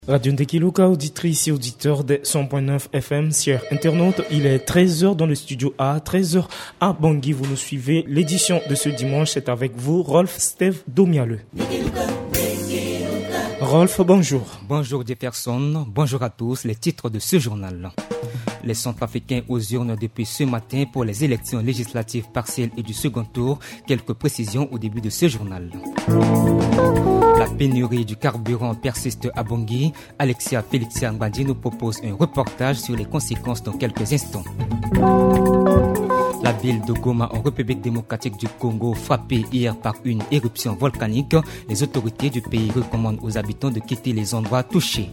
Radio Ndekeluka, auditrices et auditeurs de 100.9 FM, chers internautes, il est 13h dans le studio A, 13h à Bangui, vous nous suivez. L'édition de ce dimanche, c'est avec vous, Rolf Steve Domialeux. Rolf, bonjour. Bonjour Jefferson, bonjour à tous, les titres de ce journal. Les Centrafricains aux urnes depuis ce matin pour les élections législatives partielles et du second tour. Quelques précisions au début de ce journal. La pénurie du carburant persiste à Bangui. Alexia Félixia Ngbandi nous propose un reportage sur les conséquences dans quelques instants. La ville de Goma en République démocratique du Congo frappée hier par une éruption volcanique. Les autorités du pays recommandent aux habitants de quitter les endroits touchés.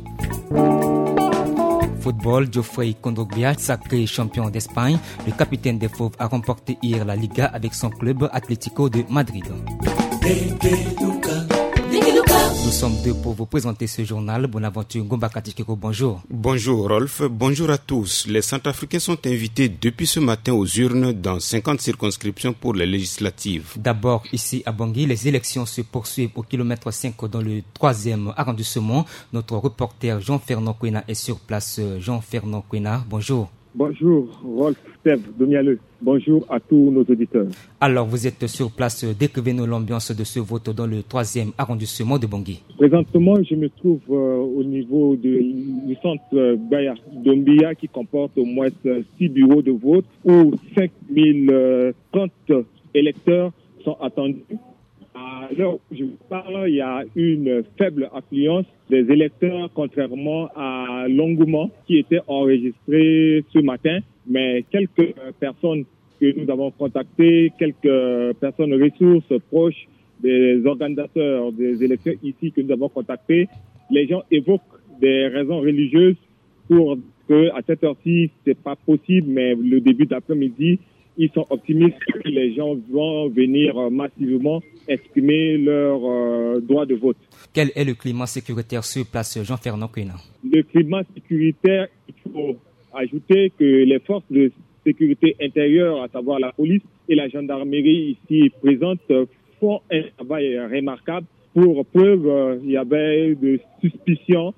Football, Geoffrey Kondogbia, sacré champion d'Espagne. Le capitaine des Fauves a remporté hier la Liga avec son club Atlético de Madrid. Nous sommes deux pour vous présenter ce journal. Bonaventure Ngomba Katikeko, bonjour. Bonjour Rolf, bonjour à tous. Les Centrafricains sont invités depuis ce matin aux urnes dans 50 circonscriptions pour les législatives. D'abord, ici à Bangui, les élections se poursuivent au kilomètre 5 dans le 3e arrondissement. Notre reporter Jean-Fernand Kwena est sur place. Jean-Fernand Kwena, bonjour. Bonjour Rolf Steve Domialeux. Bonjour à tous nos auditeurs. Alors, vous êtes sur place. Décrivez-nous l'ambiance de ce vote dans le 3e arrondissement de Bangui. Présentement, je me trouve au niveau du centre Baya Dombia qui comporte au moins 6 bureaux de vote où 5030 électeurs sont attendus. À l'heure où je vous parle, il y a une faible affluence des électeurs contrairement à l'engouement qui était enregistré ce matin. Mais quelques personnes que nous avons contactées, quelques personnes ressources proches des organisateurs des élections ici que nous avons contactées, les gens évoquent des raisons religieuses pour que à cette heure-ci, c'est pas possible, mais le début d'après-midi, ils sont optimistes que les gens vont venir massivement exprimer leur droit de vote. Quel est le climat sécuritaire sur place, Jean-Fernand Kwena? Le climat sécuritaire, il faut ajouter que les forces de sécurité intérieure, à savoir la police et la gendarmerie ici présentes, font un travail remarquable. Pour preuve, il y avait de suspicions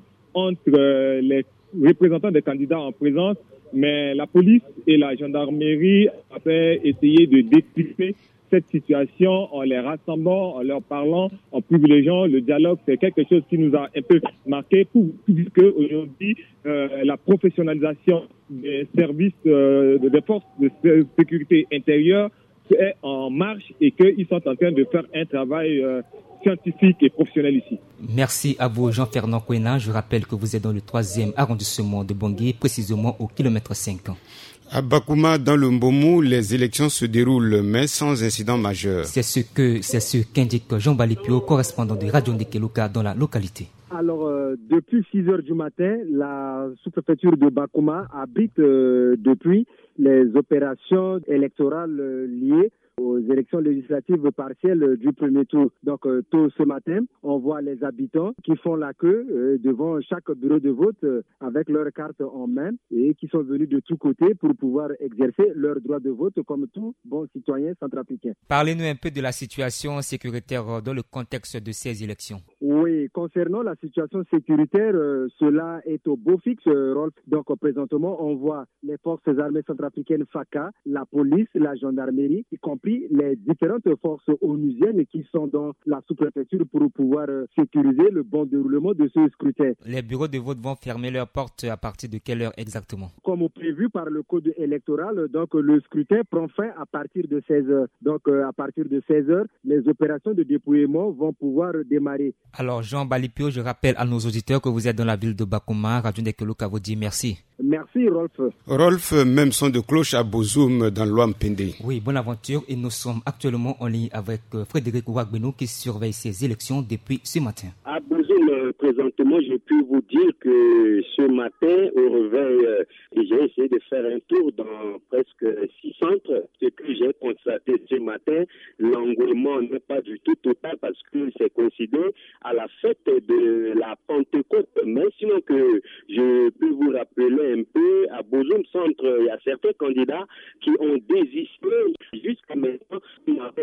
entre les représentants des candidats en présence, mais la police et la gendarmerie avaient essayé de décrypter cette situation en les rassemblant, en leur parlant, en privilégiant le dialogue. C'est quelque chose qui nous a un peu marqué puisque aujourd'hui, la professionnalisation des services des forces de sécurité intérieure est en marche et qu'ils sont en train de faire un travail scientifique et professionnel ici. Merci à vous Jean-Fernand Kwena. Je rappelle que vous êtes dans le 3e arrondissement de Bangui, précisément au kilomètre 5. À Bakouma, dans le Mbomou, les élections se déroulent, mais sans incident majeur. C'est ce qu'indique Jean Balipio, correspondant de Radio Ndekeluka dans la localité. Alors, depuis 6 heures du matin, la sous-préfecture de Bakouma abrite depuis les opérations électorales liées aux élections législatives partielles du premier tour. Donc, tôt ce matin, on voit les habitants qui font la queue devant chaque bureau de vote avec leur carte en main et qui sont venus de tous côtés pour pouvoir exercer leur droit de vote comme tout bon citoyen centrafricain. Parlez-nous un peu de la situation sécuritaire dans le contexte de ces élections. Oui, concernant la situation sécuritaire, cela est au beau fixe, Rolf. Donc, présentement, on voit les forces armées centrafricaines FACA, la police, la gendarmerie, y compris les différentes forces onusiennes qui sont dans la sous-préfecture pour pouvoir sécuriser le bon déroulement de ce scrutin. Les bureaux de vote vont fermer leurs portes à partir de quelle heure exactement? Comme prévu par le code électoral, donc le scrutin prend fin à partir de 16 heures. Donc à partir de 16 heures, les opérations de dépouillement vont pouvoir démarrer. Alors Jean Balipio, je rappelle à nos auditeurs que vous êtes dans la ville de Bakouma. Radio Ndekeluka vous dit merci. Merci Rolf. Rolf, même son de cloche à Bozoum dans l'Ouampende. Oui, bonne aventure et nous sommes actuellement en ligne avec Frédéric Ouagbenou qui surveille ces élections depuis ce matin. À Bozoum, présentement, je peux vous dire que ce matin, au réveil, j'ai essayé de faire un tour dans presque 6 centres. Ce que j'ai constaté ce matin, l'engouement n'est pas du tout total parce que c'est coïncidé à la fête de la Pentecôte. Mais sinon que je peux vous rappeler un peu, à Bozoum Centre, il y a certains candidats qui ont désisté. Jusqu'à maintenant, ils n'avaient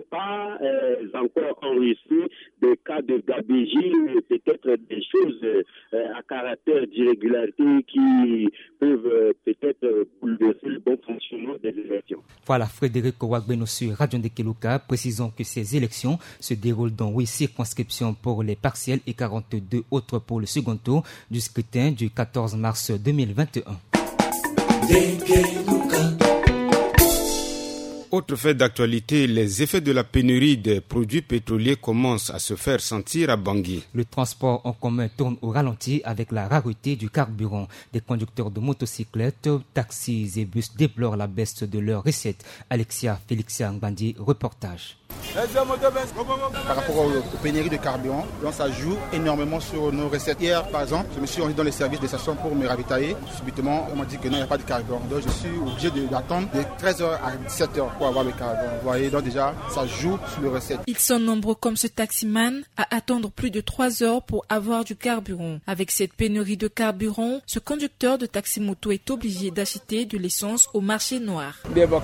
pas encore enregistré des cas de gabégie, peut-être des choses à caractère d'irrégularité qui peuvent peut-être bouleverser le bon fonctionnement des élections. Voilà, Frédéric Ouagbeno sur Radio Ndekeluka. Précisons que ces élections se déroulent dans 8 circonscriptions pour les partielles et 42 autres pour le second tour du scrutin du 14 mars 2021. Autre fait d'actualité, les effets de la pénurie des produits pétroliers commencent à se faire sentir à Bangui. Le transport en commun tourne au ralenti avec la rareté du carburant. Des conducteurs de motocyclettes, taxis et bus déplorent la baisse de leurs recettes. Alexia Félixia Ngbandi, reportage. Par rapport aux pénuries de carburant, donc ça joue énormément sur nos recettes. Hier, par exemple, je me suis rendu dans les services de station pour me ravitailler. Subitement, on m'a dit que non, il n'y a pas de carburant. Donc je suis obligé d'attendre de 13h à 17h pour avoir le carburant. Vous voyez, donc déjà, ça joue sur les recettes. Ils sont nombreux comme ce taximan à attendre plus de 3 heures pour avoir du carburant. Avec cette pénurie de carburant, ce conducteur de taxi-moto est obligé d'acheter de l'essence au marché noir.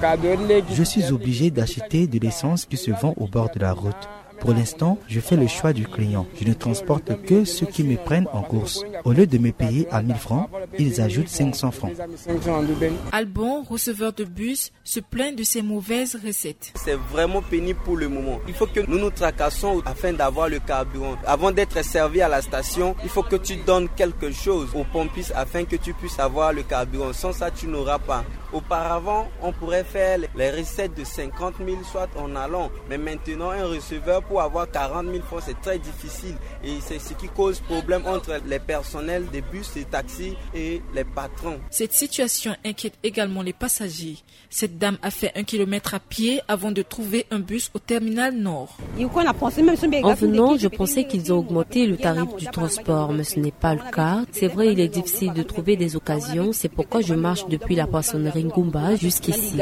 Je suis obligé d'acheter de l'essence qui se vend au bord de la route. Pour l'instant, je fais le choix du client. Je ne transporte que ceux qui me prennent en course. Au lieu de me payer à 1000 francs, ils ajoutent 500 francs. Albon, receveur de bus, se plaint de ces mauvaises recettes. C'est vraiment pénible pour le moment. Il faut que nous nous tracassons afin d'avoir le carburant. Avant d'être servi à la station, il faut que tu donnes quelque chose aux pompistes afin que tu puisses avoir le carburant. Sans ça, tu n'auras pas. Auparavant, on pourrait faire les recettes de 50 000 soit en allant. Mais maintenant, un receveur pour avoir 40 000 francs, c'est très difficile. Et c'est ce qui cause problème entre les personnels des bus et taxis et les patrons. Cette situation inquiète également les passagers. Cette dame a fait 1 kilomètre à pied avant de trouver un bus au terminal nord. En venant, je pensais qu'ils ont augmenté le tarif du transport, mais ce n'est pas le cas. C'est vrai, il est difficile de trouver des occasions. C'est pourquoi je marche depuis la poissonnerie Ngumba jusqu'ici.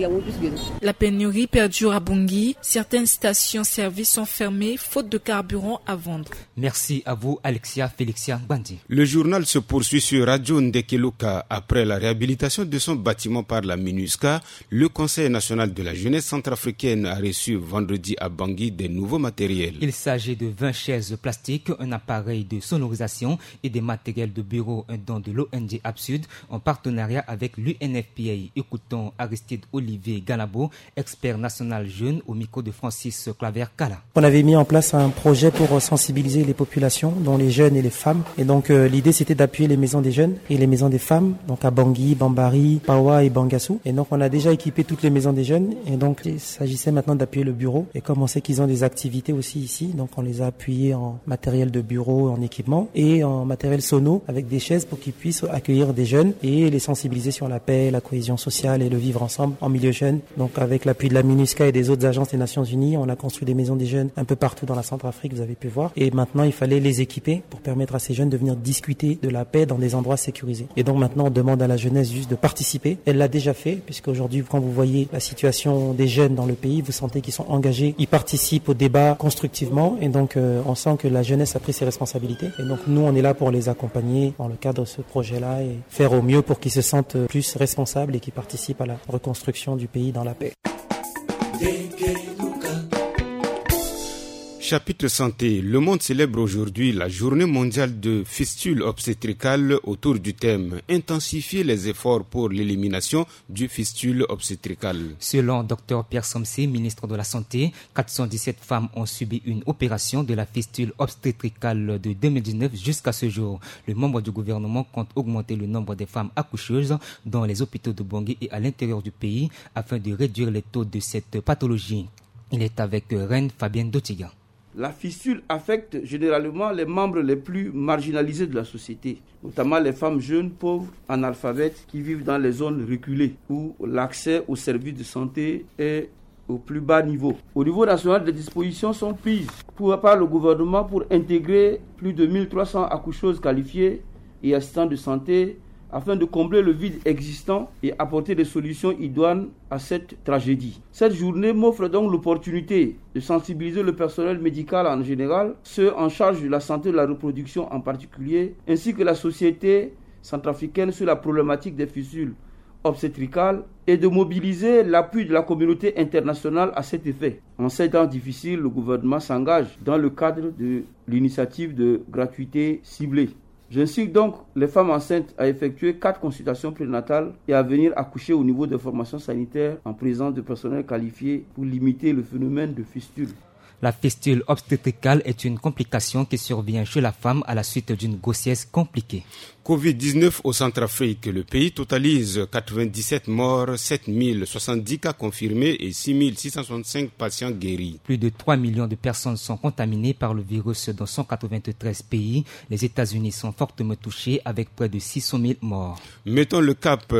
La pénurie perdure à Bangui. Certaines stations-service sont fermées faute de carburant à vendre. Merci à vous, Alexia Félixia Ngbandi. Le journal se poursuit sur Radio Ndekeluka. Après la réhabilitation de son bâtiment par la MINUSCA, le Conseil national de la jeunesse centrafricaine a reçu vendredi à Bangui des nouveaux matériels. Il s'agit de 20 chaises plastiques, un appareil de sonorisation et des matériels de bureau, un don de l'ONG Absud en partenariat avec l'UNFPA. Écoutons Aristide Olivier Galabo, expert national jeune au micro de Francis Claver-Kala. On avait mis en place un projet pour sensibiliser les populations, dont les jeunes et les femmes. Et donc l'idée c'était d'appuyer les maisons des jeunes et les maisons des femmes, donc à Bangui, Bambari, Pawa et Bangassou. Et donc on a déjà équipé toutes les maisons des jeunes et donc il s'agissait maintenant d'appuyer le bureau. Et comme on sait qu'ils ont des activités aussi ici, donc on les a appuyés en matériel de bureau, en équipement et en matériel sono avec des chaises pour qu'ils puissent accueillir des jeunes et les sensibiliser sur la paix, la cohésion sociale et le vivre ensemble en milieu jeune. Donc avec l'appui de la MINUSCA et des autres agences des Nations Unies, on a construit des maisons des jeunes un peu partout dans la Centrafrique, vous avez pu voir. Et maintenant, il fallait les équiper pour permettre à ces jeunes de venir discuter de la paix dans des endroits sécurisés. Et donc maintenant, on demande à la jeunesse juste de participer. Elle l'a déjà fait, puisqu'aujourd'hui, quand vous voyez la situation des jeunes dans le pays, vous sentez qu'ils sont engagés, ils participent au débat constructivement. Et donc, on sent que la jeunesse a pris ses responsabilités. Et donc, nous, on est là pour les accompagner dans le cadre de ce projet-là et faire au mieux pour qu'ils se sentent plus responsables et qu'ils participent à la reconstruction du pays dans la paix. Chapitre santé. Le monde célèbre aujourd'hui la journée mondiale de fistule obstétricale autour du thème « Intensifier les efforts pour l'élimination du fistule obstétrical ». Selon Dr Pierre Somsé, ministre de la Santé, 417 femmes ont subi une opération de la fistule obstétricale de 2019 jusqu'à ce jour. Le membre du gouvernement compte augmenter le nombre des femmes accoucheuses dans les hôpitaux de Bangui et à l'intérieur du pays afin de réduire les taux de cette pathologie. Il est avec Reine Fabienne Dotiga. La fistule affecte généralement les membres les plus marginalisés de la société, notamment les femmes jeunes, pauvres, analphabètes qui vivent dans les zones reculées où l'accès aux services de santé est au plus bas niveau. Au niveau national, des dispositions sont prises par le gouvernement pour intégrer plus de 1300 accoucheuses qualifiées et assistants de santé afin de combler le vide existant et apporter des solutions idoines à cette tragédie. Cette journée m'offre donc l'opportunité de sensibiliser le personnel médical en général, ceux en charge de la santé et de la reproduction en particulier, ainsi que la société centrafricaine sur la problématique des fistules obstétricale et de mobiliser l'appui de la communauté internationale à cet effet. En ces temps difficiles, le gouvernement s'engage dans le cadre de l'initiative de gratuité ciblée. J'incite donc les femmes enceintes à effectuer 4 consultations prénatales et à venir accoucher au niveau des formations sanitaires en présence de personnel qualifié pour limiter le phénomène de fistule. La fistule obstétricale est une complication qui survient chez la femme à la suite d'une grossesse compliquée. Covid-19 au Centrafrique. Le pays totalise 97 morts, 7070 cas confirmés et 6665 patients guéris. Plus de 3 millions de personnes sont contaminées par le virus dans 193 pays. Les États-Unis sont fortement touchés avec près de 600 000 morts. Mettons le cap,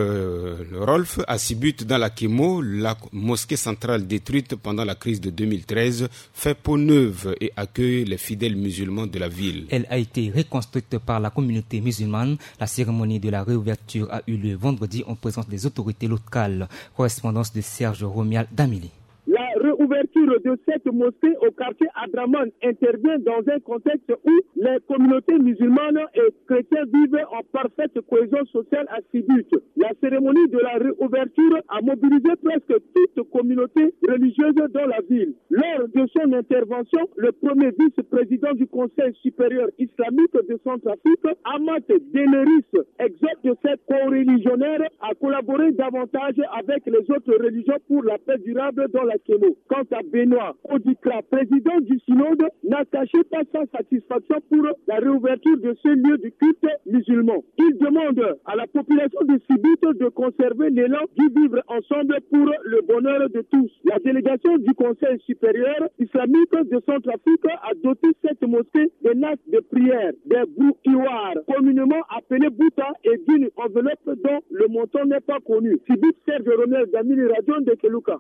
Rolf, à Sibut dans la Kémo, la mosquée centrale détruite pendant la crise de 2013 fait peau neuve et accueille les fidèles musulmans de la ville. Elle a été reconstruite par la communauté musulmane. La cérémonie de la réouverture a eu lieu vendredi en présence des autorités locales. Correspondance de Serge Romial d'Amélie. La réouverture de cette mosquée au quartier Adraman intervient dans un contexte où les communautés musulmanes et chrétiens vivent en parfaite cohésion sociale à Sibut. La cérémonie de la réouverture a mobilisé presque toute communauté religieuse dans la ville. Lors de son intervention, le premier vice-président du Conseil supérieur islamique de Centrafrique, Amat Deneris, exhorte cette co-religionnaire à collaborer davantage avec les autres religions pour la paix durable dans la Kémo. Quant à Benoît Odikla, président du synode, n'a caché pas sa satisfaction pour la réouverture de ce lieu de culte musulman. Il demande à la population de Sibut de conserver l'élan du vivre ensemble pour le bonheur de tous. La délégation du Conseil supérieur islamique de Centrafrique a doté cette mosquée de nattes de prière, des bouiwars, communément appelés Bouta, et d'une enveloppe dont le montant n'est pas connu. Sibut, Serge Romel, Damini Radio de Keluka.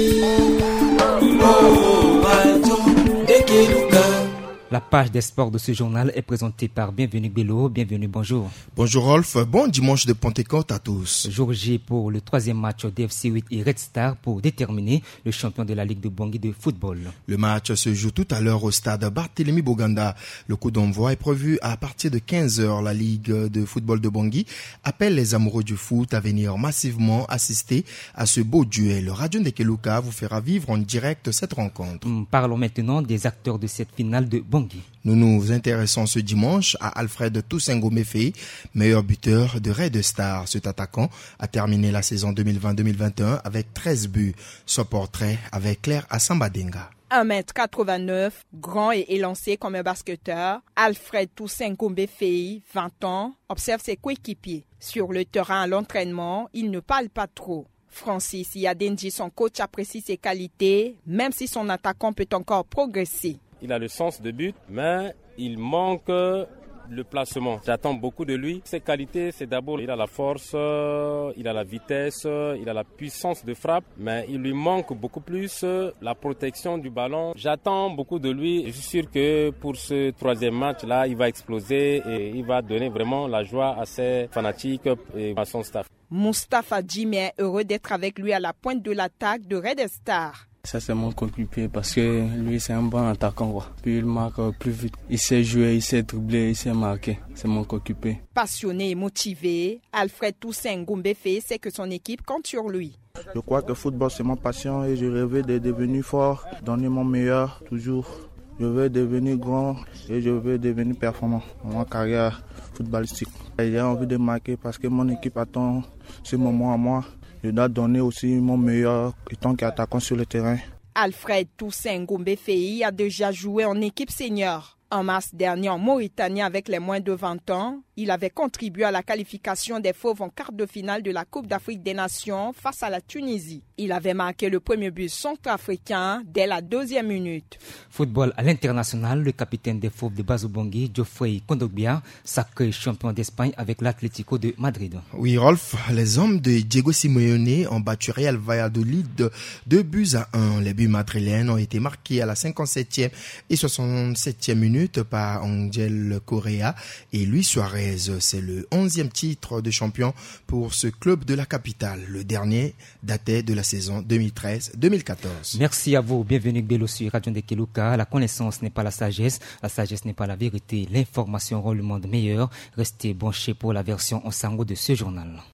La page des sports de ce journal est présentée par Bienvenue Bello. Bienvenue, bonjour. Bonjour Rolf, bon dimanche de Pentecôte à tous. Jour J pour le 3e match DFC 8 et Red Star pour déterminer le champion de la Ligue de Bangui de football. Le match se joue tout à l'heure au stade Barthélemy Boganda. Le coup d'envoi est prévu à partir de 15h. La Ligue de football de Bangui appelle les amoureux du foot à venir massivement assister à ce beau duel. Radio Ndekeluka vous fera vivre en direct cette rencontre. Parlons maintenant des acteurs de cette finale de Bangui. Nous nous intéressons ce dimanche à Alfred Toussaint-Ngombe-Fei, meilleur buteur de Red Star. Cet attaquant a terminé la saison 2020-2021 avec 13 buts. Son portrait avec Claire Assambadenga. 1m89, grand et élancé comme un basketteur, Alfred Toussaint-Ngombe-Fei, 20 ans, observe ses coéquipiers. Sur le terrain à l'entraînement, il ne parle pas trop. Francis Yadenji, son coach, apprécie ses qualités, même si son attaquant peut encore progresser. Il a le sens de but, mais il manque le placement. J'attends beaucoup de lui. Ses qualités, c'est d'abord, il a la force, il a la vitesse, il a la puissance de frappe, mais il lui manque beaucoup plus la protection du ballon. J'attends beaucoup de lui. Je suis sûr que pour ce 3e match-là, il va exploser et il va donner vraiment la joie à ses fanatiques et à son staff. Moustapha Jimé est heureux d'être avec lui à la pointe de l'attaque de Red Star. Ça c'est mon coéquipier parce que lui c'est un bon attaquant. Puis il marque plus vite. Il sait jouer, il sait dribbler, il sait marquer. C'est mon coéquipier. Passionné et motivé, Alfred Toussaint-Ngombe-Fei sait que son équipe compte sur lui. Je crois que le football c'est ma passion et je rêvais de devenir fort, donner mon meilleur toujours. Je veux devenir grand et je veux devenir performant dans ma carrière footballistique. J'ai envie de marquer parce que mon équipe attend ce moment à moi. Je dois donner aussi mon meilleur en tant qu'attaquant sur le terrain. Alfred Toussaint-Ngombe-Fei a déjà joué en équipe senior. En mars dernier en Mauritanie avec les moins de 20 ans, il avait contribué à la qualification des Fauves en quart de finale de la Coupe d'Afrique des Nations face à la Tunisie. Il avait marqué le premier but centrafricain dès la 2e minute. Football à l'international, le capitaine des Fauves de Bazo-Bangui, Geoffrey Kondogbia, sacré champion d'Espagne avec l'Atlético de Madrid. Oui, Rolf, les hommes de Diego Simeone ont battu Real Valladolid de 2-1. Les buts madrilènes ont été marqués à la 57e et 67e minute par Angel Correa et Luis Suarez. C'est le 11e titre de champion pour ce club de la capitale. Le dernier datait de la saison 2013-2014. Merci à vous. Bienvenue Bello sur Radio Ndekeluka. La connaissance n'est pas la sagesse n'est pas la vérité. L'information rend le monde meilleur. Restez branchés pour la version en sango de ce journal.